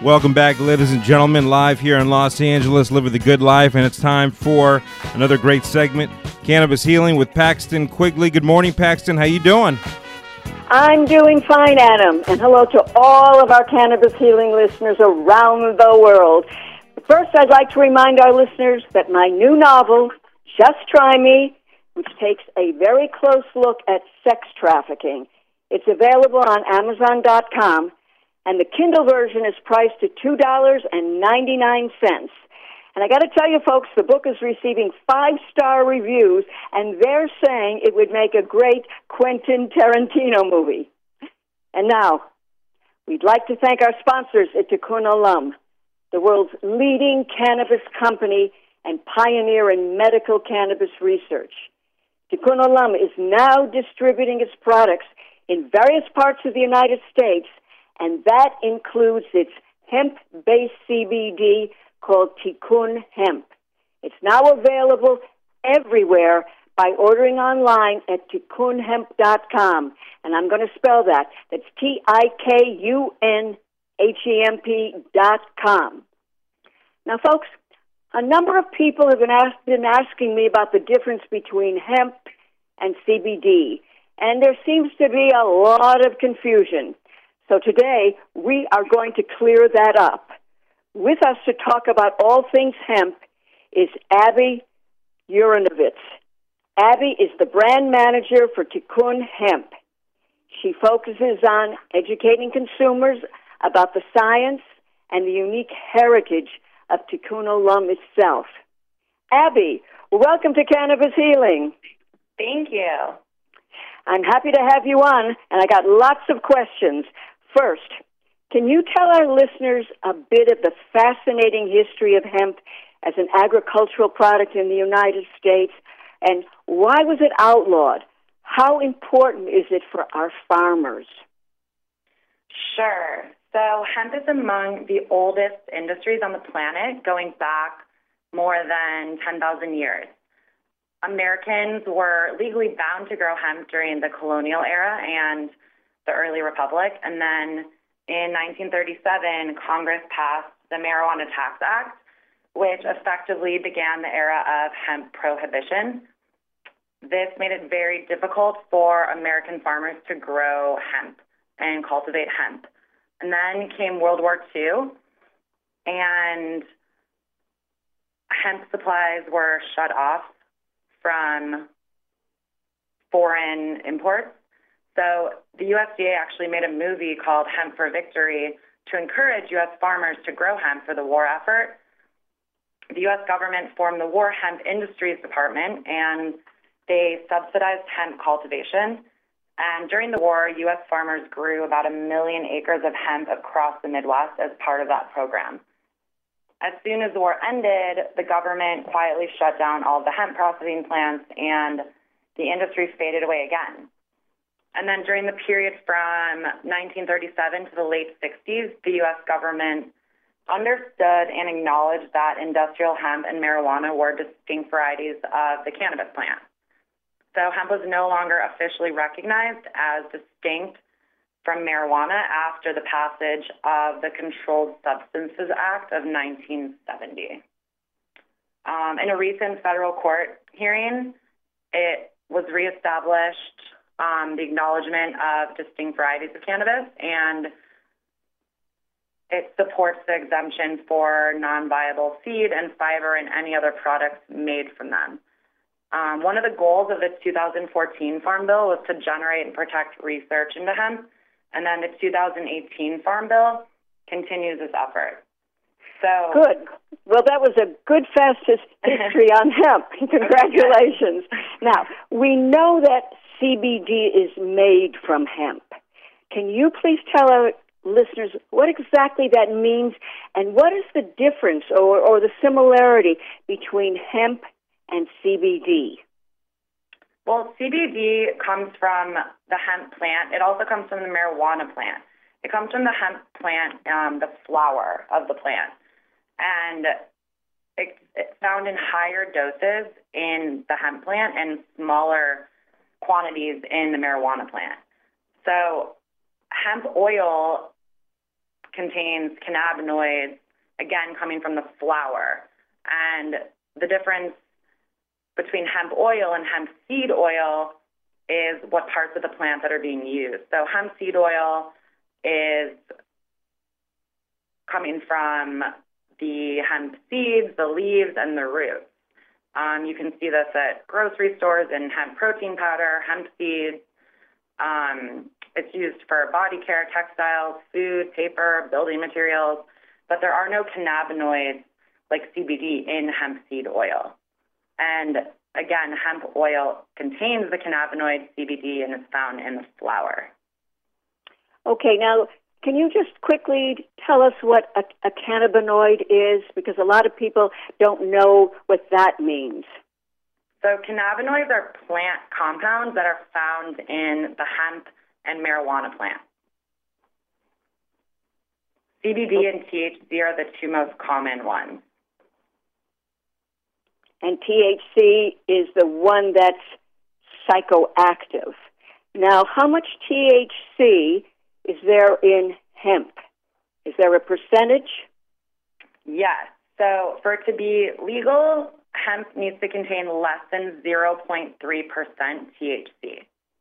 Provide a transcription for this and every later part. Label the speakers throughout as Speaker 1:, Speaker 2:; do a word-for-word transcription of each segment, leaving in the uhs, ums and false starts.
Speaker 1: Welcome back, ladies and gentlemen, live here in Los Angeles, living the good life, and it's time for another great segment, Cannabis Healing with Paxton Quigley. Good morning, Paxton. How you doing?
Speaker 2: I'm doing fine, Adam, and hello to all of our Cannabis Healing listeners around the world. First, I'd like to remind our listeners that my new novel, Just Try Me, which takes a very close look at sex trafficking, it's available on Amazon dot com. And the Kindle version is priced at two dollars and ninety-nine cents. And I got to tell you, folks, the book is receiving five-star reviews, and they're saying it would make a great Quentin Tarantino movie. And now, we'd like to thank our sponsors at Tikkun Olam, the world's leading cannabis company and pioneer in medical cannabis research. Tikkun Olam is now distributing its products in various parts of the United States, and that includes its hemp-based C B D called Tikkun Hemp. It's now available everywhere by ordering online at tikkun hemp dot com. And I'm going to spell that. That's T I K U N H E M P dot com. Now, folks, a number of people have been, asked, been asking me about the difference between hemp and C B D, and there seems to be a lot of confusion. So today, we are going to clear that up. With us to talk about all things hemp is Abby Urinovitz. Abby is the brand manager for Tikkun Hemp. She focuses on educating consumers about the science and the unique heritage of Tikkun Olam itself. Abby, welcome to Cannabis Healing.
Speaker 3: Thank you.
Speaker 2: I'm happy to have you on, and I got lots of questions. First, can you tell our listeners a bit of the fascinating history of hemp as an agricultural product in the United States, and why was it outlawed? How important is it for our farmers?
Speaker 3: Sure. So hemp is among the oldest industries on the planet, going back more than ten thousand years. Americans were legally bound to grow hemp during the colonial era and the early republic, and then in nineteen thirty-seven, Congress passed the Marijuana Tax Act, which effectively began the era of hemp prohibition. This made it very difficult for American farmers to grow hemp and cultivate hemp. And then came World War Two, and hemp supplies were shut off from foreign imports. So the U S D A actually made a movie called Hemp for Victory to encourage U S farmers to grow hemp for the war effort. The U S government formed the War Hemp Industries Department, and they subsidized hemp cultivation. And during the war, U S farmers grew about a million acres of hemp across the Midwest as part of that program. As soon as the war ended, the government quietly shut down all of the hemp processing plants, and the industry faded away again. And then during the period from nineteen thirty-seven to the late sixties, the U S government understood and acknowledged that industrial hemp and marijuana were distinct varieties of the cannabis plant. So hemp was no longer officially recognized as distinct from marijuana after the passage of the Controlled Substances Act of nineteen seventy. Um, in a recent federal court hearing, it was reestablished um, the acknowledgement of distinct varieties of cannabis, and it supports the exemption for non-viable seed and fiber and any other products made from them. Um, one of the goals of the two thousand fourteen Farm Bill was to generate and protect research into hemp, and then the two thousand eighteen Farm Bill continues this effort. So
Speaker 2: good. Well, that was a good, fast history on hemp. Congratulations. Now, we know that C B D is made from hemp. Can you please tell our listeners what exactly that means, and what is the difference or, or the similarity between hemp and C B D?
Speaker 3: Well, C B D comes from the hemp plant. It also comes from the marijuana plant. It comes from the hemp plant, um, the flower of the plant. And it, it's found in higher doses in the hemp plant and smaller quantities in the marijuana plant. So hemp oil contains cannabinoids, again, coming from the flower. And the difference between hemp oil and hemp seed oil is what parts of the plant that are being used. So hemp seed oil is coming from the hemp seeds, the leaves, and the roots. Um, you can see this at grocery stores in hemp protein powder, hemp seeds. Um, it's used for body care, textiles, food, paper, building materials, but there are no cannabinoids like C B D in hemp seed oil. And again, hemp oil contains the cannabinoid C B D and is found in the flower.
Speaker 2: Okay, now can you just quickly tell us what a, a cannabinoid is? Because a lot of people don't know what that means.
Speaker 3: So cannabinoids are plant compounds that are found in the hemp and marijuana plant. C B D and T H C are the two most common ones.
Speaker 2: And T H C is the one that's psychoactive. Now, how much T H C is there in hemp? Is there a percentage?
Speaker 3: Yes. So for it to be legal, hemp needs to contain less than zero point three percent T H C.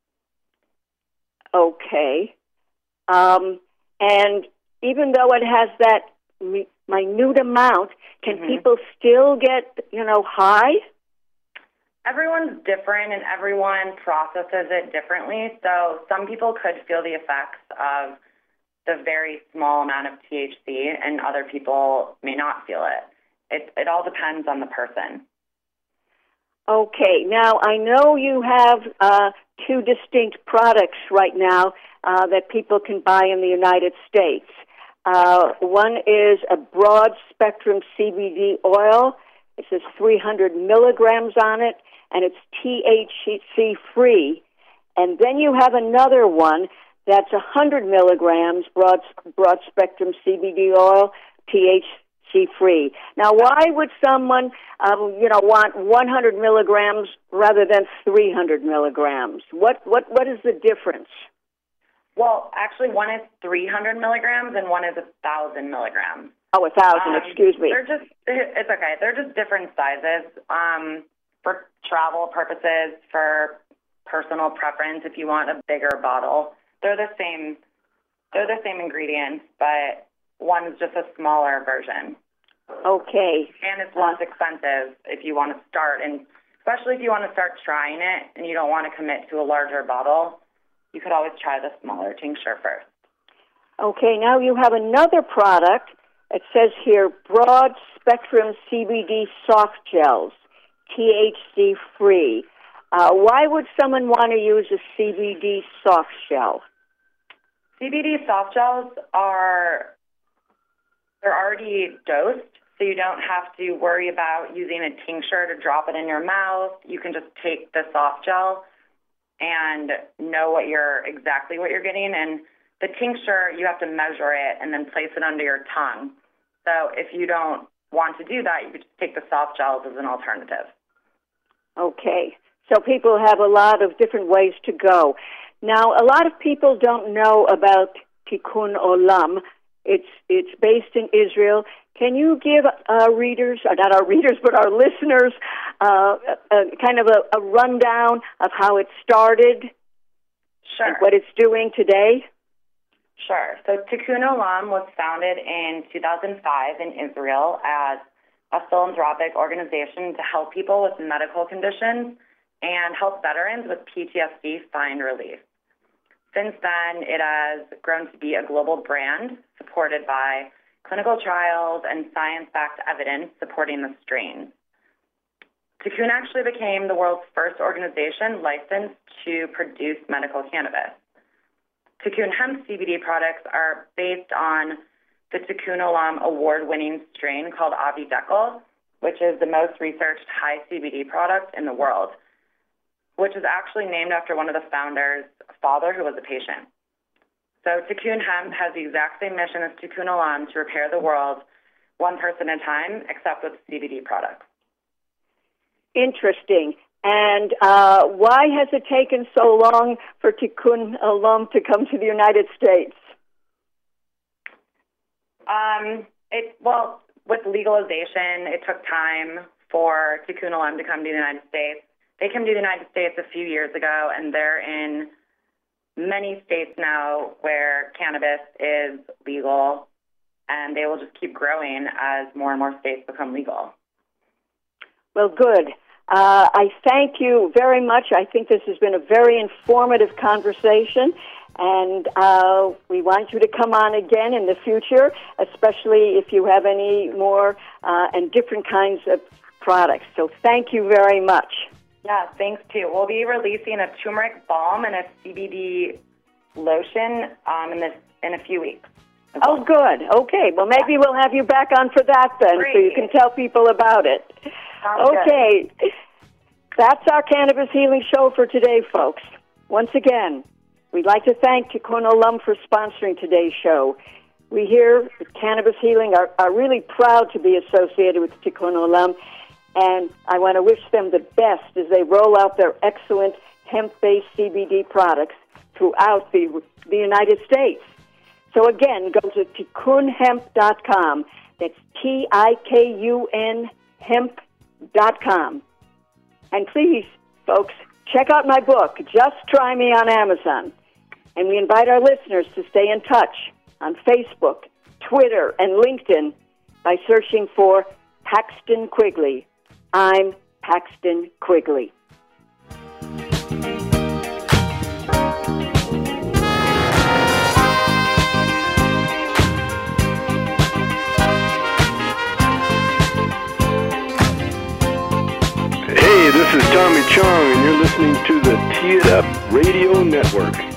Speaker 2: Okay. Um, and even though it has that mi- minute amount, can mm-hmm. people still get, you know, high?
Speaker 3: Everyone's different and everyone processes it differently. So some people could feel the effects of the very small amount of T H C and other people may not feel it. It, it all depends on the person.
Speaker 2: Okay. Now, I know you have uh, two distinct products right now uh, that people can buy in the United States. Uh, one is a broad-spectrum C B D oil. It says three hundred milligrams on it, and it's T H C-free. And then you have another one that's one hundred milligrams, broad, broad-spectrum C B D oil, T H C-free. Now, why would someone, um, you know, want one hundred milligrams rather than three hundred milligrams? What, what, what is the difference?
Speaker 3: Well, actually, one is three hundred milligrams and one is one thousand milligrams.
Speaker 2: Oh, one thousand,
Speaker 3: um,
Speaker 2: excuse me.
Speaker 3: They're just, it's okay. They're just different sizes um, for travel purposes, for personal preference, if you want a bigger bottle. They're the same, they're the same ingredients, but one's just a smaller version.
Speaker 2: Okay.
Speaker 3: And it's less expensive if you want to start, and especially if you want to start trying it and you don't want to commit to a larger bottle, you could always try the smaller tincture first.
Speaker 2: Okay, now you have another product. It says here, broad spectrum C B D soft gels, T H C-free. Uh, why would someone want to use a C B D soft gel?
Speaker 3: C B D soft gels are, they're already dosed, so you don't have to worry about using a tincture to drop it in your mouth. You can just take the soft gel and know what you're exactly what you're getting. And the tincture, you have to measure it and then place it under your tongue. So if you don't want to do that, you could just take the soft gels as an alternative.
Speaker 2: Okay. So people have a lot of different ways to go. Now, a lot of people don't know about Tikkun Olam. It's it's based in Israel. Can you give our readers, or not our readers, but our listeners, uh, a, a kind of a, a rundown of how it started
Speaker 3: Sure.
Speaker 2: and what it's doing today?
Speaker 3: Sure. So Tikkun Olam was founded in two thousand five in Israel as a philanthropic organization to help people with medical conditions and help veterans with P T S D find relief. Since then, it has grown to be a global brand supported by clinical trials and science-backed evidence supporting the strain. Tikkun actually became the world's first organization licensed to produce medical cannabis. Tikkun hemp C B D products are based on the Tikkun Olam award-winning strain called Avi Dekel, which is the most researched high C B D product in the world, which is actually named after one of the founders' father who was a patient. So Tikkun Hemp has the exact same mission as Tikkun Olam to repair the world one person at a time, except with C B D products.
Speaker 2: Interesting. And uh, why has it taken so long for Tikkun Olam to come to the United States?
Speaker 3: Um, it well, with legalization, it took time for Tikkun Olam to come to the United States. They came to the United States a few years ago, and they're in many states now where cannabis is legal, and they will just keep growing as more and more states become legal.
Speaker 2: Well, good. Uh, I thank you very much. I think this has been a very informative conversation, and uh, we want you to come on again in the future, especially if you have any more uh, and different kinds of products. So thank you very much.
Speaker 3: Yeah, thanks, too. We'll be releasing a turmeric balm and a C B D lotion um, in this in a few weeks.
Speaker 2: Oh, good. Okay. Well, maybe we'll have you back on for that then,
Speaker 3: Great.
Speaker 2: so you can tell people about it.
Speaker 3: Sounds
Speaker 2: okay. Good. That's our Cannabis Healing Show for today, folks. Once again, we'd like to thank Tikkun Olam for sponsoring today's show. We here at Cannabis Healing are, are really proud to be associated with Tikkun Olam, and I want to wish them the best as they roll out their excellent hemp-based C B D products throughout the, the United States. So again, go to tikkun hemp dot com. That's T I K U N hemp dot com. And please, folks, check out my book, Just Try Me, on Amazon. And we invite our listeners to stay in touch on Facebook, Twitter, and LinkedIn by searching for Paxton Quigley. I'm Paxton Quigley.
Speaker 4: Hey, this is Tommy Chong, and you're listening to the Tee It Up Radio Network.